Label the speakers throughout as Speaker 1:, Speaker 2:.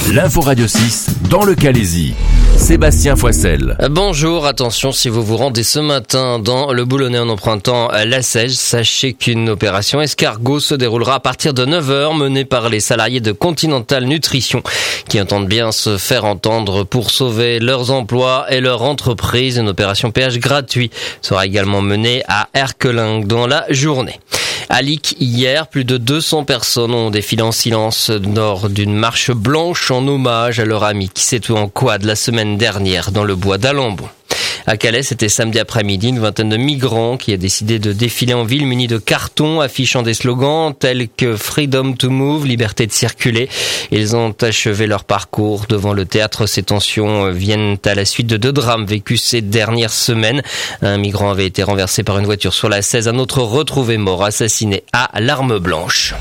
Speaker 1: L'info Radio 6 dans le Calaisis. Sébastien Foissel.
Speaker 2: Bonjour, attention, si vous vous rendez ce matin dans le Boulonnais en empruntant la Seiche, sachez qu'une opération escargot se déroulera à partir de 9h, menée par les salariés de Continental Nutrition, qui entendent bien se faire entendre pour sauver leurs emplois et leur entreprise. Une opération péage gratuit sera également menée à Erquelin dans la journée. À Lic, hier, plus de 200 personnes ont défilé en silence lors d'une marche blanche en hommage à leur ami qui s'est tué en quad la semaine dernière dans le bois d'Alembon. À Calais, c'était samedi après-midi, une vingtaine de migrants qui a décidé de défiler en ville munis de cartons affichant des slogans tels que Freedom to Move, liberté de circuler. Ils ont achevé leur parcours devant le théâtre. Ces tensions viennent à la suite de 2 drames vécus ces dernières semaines. Un migrant avait été renversé par une voiture sur la 16, un autre retrouvé mort, assassiné à l'arme blanche.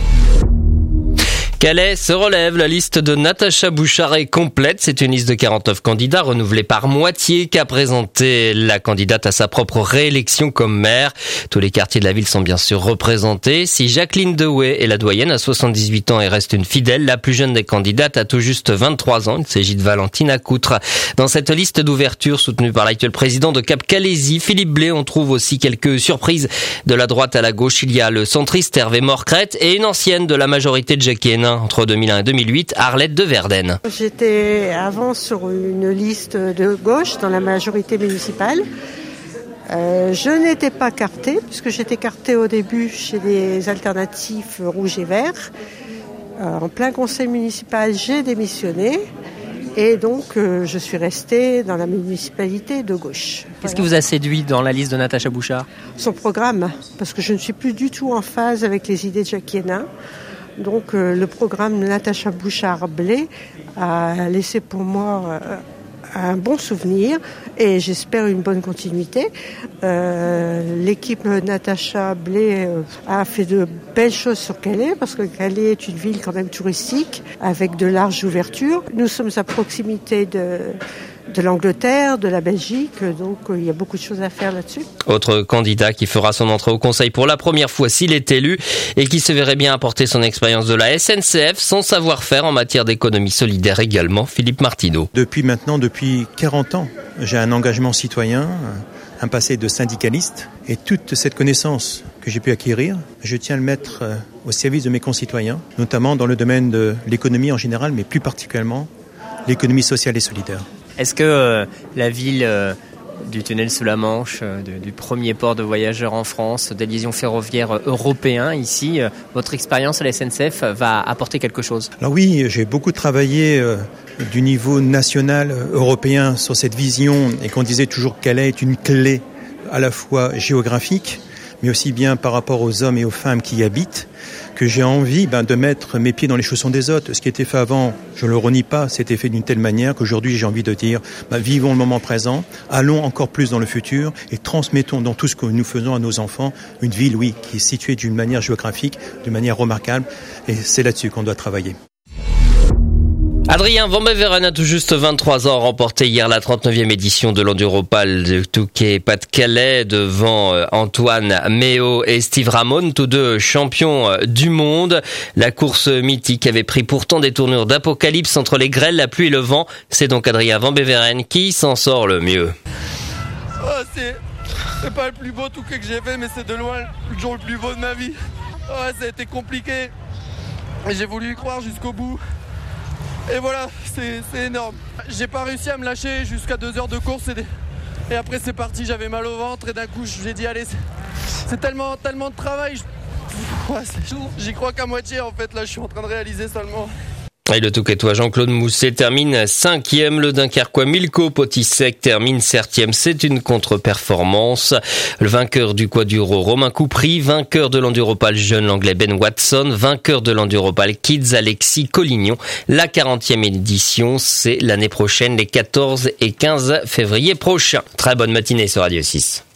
Speaker 2: Calais se relève, la liste de Natacha Bouchard est complète. C'est une liste de 49 candidats renouvelée par moitié qu'a présenté la candidate à sa propre réélection comme maire. Tous les quartiers de la ville sont bien sûr représentés. Si Jacqueline Dewey est la doyenne à 78 ans et reste une fidèle, la plus jeune des candidates a tout juste 23 ans. Il s'agit de Valentine Accoutre. Dans cette liste d'ouverture soutenue par l'actuel président de Cap Calaisis, Philippe Blais, on trouve aussi quelques surprises. De la droite à la gauche, il y a le centriste Hervé Morcrette et une ancienne de la majorité de Jacques Hénin entre 2001 et 2008, Arlette de Verden.
Speaker 3: J'étais avant sur une liste de gauche dans la majorité municipale. Je n'étais pas cartée, puisque j'étais cartée au début chez les alternatifs rouge et vert. En plein conseil municipal, j'ai démissionné. Et donc, je suis restée dans la municipalité de gauche.
Speaker 4: Qu'est-ce qui vous a séduit dans la liste de Natacha Bouchard ?
Speaker 3: Son programme, parce que je ne suis plus du tout en phase avec les idées de Jacques Hénin. Donc le programme Natacha Bouchard-Blais a laissé pour moi un bon souvenir et j'espère une bonne continuité. L'équipe Natacha Blais a fait de belles choses sur Calais parce que Calais est une ville quand même touristique avec de larges ouvertures. Nous sommes à proximité de l'Angleterre, de la Belgique, donc il y a beaucoup de choses à faire là-dessus.
Speaker 2: Autre candidat qui fera son entrée au Conseil pour la première fois s'il est élu et qui se verrait bien apporter son expérience de la SNCF, son savoir-faire en matière d'économie solidaire également, Philippe Martineau.
Speaker 5: Depuis 40 ans, j'ai un engagement citoyen, un passé de syndicaliste et toute cette connaissance que j'ai pu acquérir, je tiens à le mettre au service de mes concitoyens, notamment dans le domaine de l'économie en général, mais plus particulièrement l'économie sociale et solidaire.
Speaker 4: Est-ce que la ville du tunnel sous la Manche, du premier port de voyageurs en France, des liaisons ferroviaires européens ici, votre expérience à la SNCF va apporter quelque chose ?
Speaker 5: Alors oui, j'ai beaucoup travaillé du niveau national, européen sur cette vision et qu'on disait toujours que Calais est une clé à la fois géographique, mais aussi bien par rapport aux hommes et aux femmes qui y habitent, que j'ai envie de mettre mes pieds dans les chaussons des autres. Ce qui était fait avant, je ne le renie pas, c'était fait d'une telle manière qu'aujourd'hui j'ai envie de dire, vivons le moment présent, allons encore plus dans le futur et transmettons dans tout ce que nous faisons à nos enfants une ville, oui, qui est située d'une manière géographique, d'une manière remarquable, et c'est là-dessus qu'on doit travailler.
Speaker 2: Adrien Van Beveren a tout juste 23 ans, remporté hier la 39e édition de l'Enduropal de Touquet-Pas-de-Calais devant Antoine Méo et Steve Ramon, tous deux champions du monde. La course mythique avait pris pourtant des tournures d'apocalypse entre les grêles, la pluie et le vent. C'est donc Adrien Van Beveren qui s'en sort le mieux.
Speaker 6: C'est pas le plus beau Touquet que j'ai fait, mais c'est de loin le jour le plus beau de ma vie. Ça a été compliqué et j'ai voulu y croire jusqu'au bout. Et voilà, c'est énorme. J'ai pas réussi à me lâcher jusqu'à 2 heures de course et après c'est parti, j'avais mal au ventre et d'un coup j'ai dit allez, c'est tellement de travail. J'y crois qu'à moitié en fait, là je suis en train de réaliser seulement.
Speaker 2: Et le Touquetois Jean-Claude Mousset termine 5e, le Dunkerquois Milko Potisek termine 7e. C'est une contre-performance. Le vainqueur du quaduro Romain Coupry, vainqueur de l'Enduropal jeune l'anglais Ben Watson, vainqueur de l'Enduropal Kids Alexis Collignon. La 40e édition, c'est l'année prochaine, les 14 et 15 février prochains. Très bonne matinée sur Radio 6.